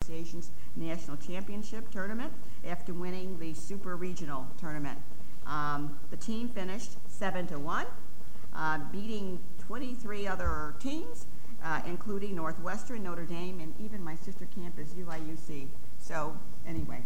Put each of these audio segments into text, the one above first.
Association's National Championship Tournament after winning the Super Regional Tournament. The team finished 7-1, beating 23 other teams, including Northwestern, Notre Dame, and even my sister campus, UIUC. So anyway,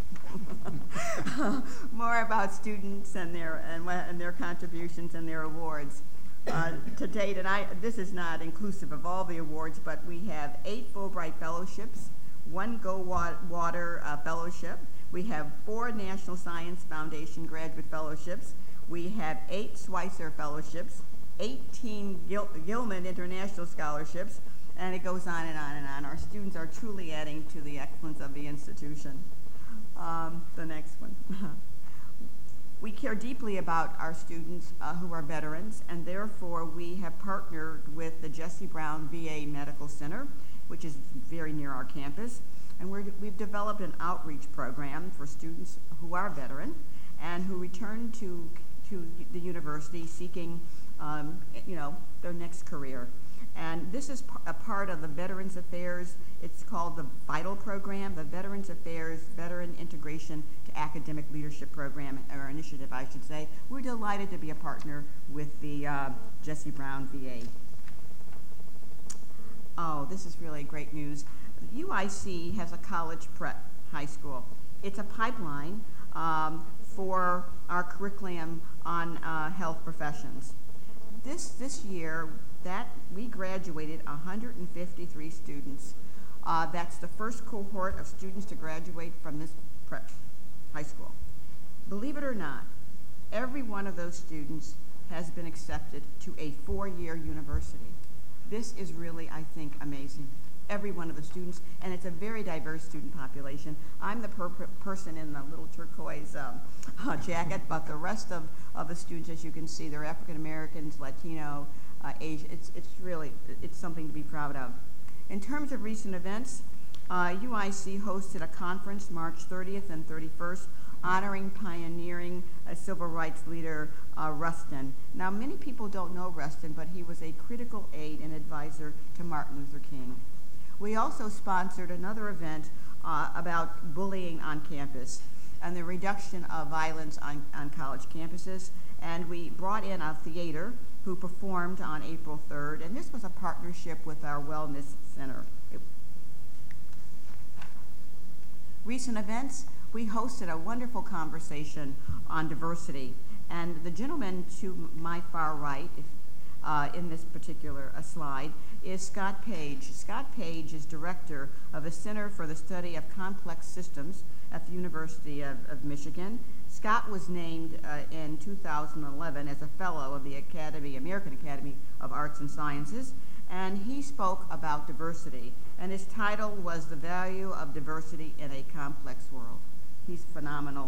more about students and their contributions and their awards. To date, and this is not inclusive of all the awards, but we have 8 Fulbright Fellowships, 1 Go Water Fellowship. We have 4 National Science Foundation Graduate Fellowships. We have 8 Schweitzer Fellowships, 18 Gilman International Scholarships, and it goes on and on and on. Our students are truly adding to the excellence of the institution. The next one. We care deeply about our students who are veterans, and therefore we have partnered with the Jesse Brown VA Medical Center, which is very near our campus, and we've developed an outreach program for students who are veteran and who return to the university seeking their next career. And this is a part of the Veterans Affairs. It's called the VITAL program, the Veterans Affairs Veteran Integration to Academic Leadership Program, or initiative, I should say. We're delighted to be a partner with the Jesse Brown VA. Oh, this is really great news. UIC has a college prep high school. It's a pipeline for our curriculum on health professions. This year, that we graduated 153 students. That's the first cohort of students to graduate from this prep high school. Believe it or not, every one of those students has been accepted to a 4-year university. This is really, I think, amazing. Every one of the students, and it's a very diverse student population. I'm the person in the little turquoise jacket, but the rest of the students, as you can see, they're African Americans, Latino, Asian. It's something to be proud of. In terms of recent events, UIC hosted a conference March 30th and 31st honoring pioneering civil rights leader Rustin. Now, many people don't know Rustin, but he was a critical aide and advisor to Martin Luther King. We also sponsored another event about bullying on campus and the reduction of violence on college campuses. And we brought in a theater who performed on April 3rd, and this was a partnership with our Wellness Center. Recent events, we hosted a wonderful conversation on diversity, and the gentleman to my far right, in this particular slide, is Scott Page. Scott Page is director of the Center for the Study of Complex Systems at the University of Michigan. Scott was named in 2011 as a fellow of the American Academy of Arts and Sciences, and he spoke about diversity, and his title was The Value of Diversity in a Complex World. He's phenomenal.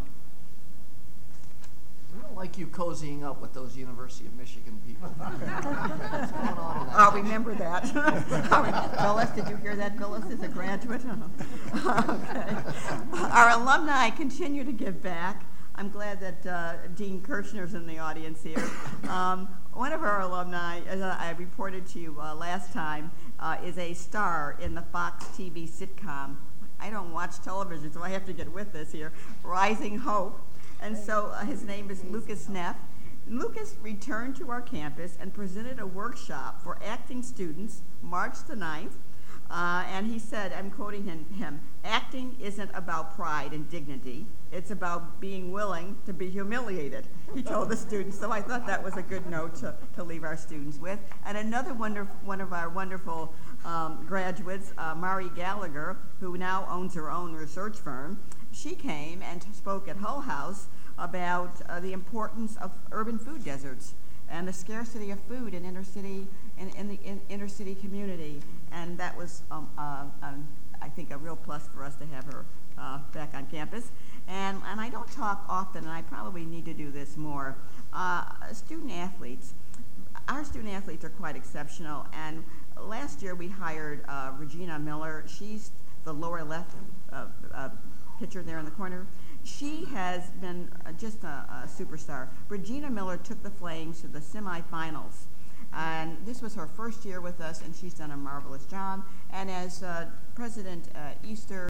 We don't like you cozying up with those University of Michigan people. What's going on in that? I'll remember that. Phyllis, did you hear that? Phyllis is a graduate. Okay. Our alumni continue to give back. I'm glad that Dean Kirchner's in the audience here. One of our alumni, as I reported to you last time, is a star in the Fox TV sitcom. I don't watch television, so I have to get with this here. Rising Hope. And so his name is Lucas Neff. Lucas returned to our campus and presented a workshop for acting students March the 9th. And he said, I'm quoting him, acting isn't about pride and dignity. It's about being willing to be humiliated, he told the students. So I thought that was a good note to leave our students with. And another one of our wonderful graduates, Mari Gallagher, who now owns her own research firm, she came and spoke at Hull House about the importance of urban food deserts and the scarcity of food in the inner city community. And that was, I think, a real plus for us to have her back on campus. And I don't talk often, and I probably need to do this more. Student athletes. Our student athletes are quite exceptional. And last year we hired Regina Miller. She's the lower left picture there in the corner. She has been just a superstar. Regina Miller took the Flames to the semifinals. And this was her first year with us, and she's done a marvelous job. And as President Easter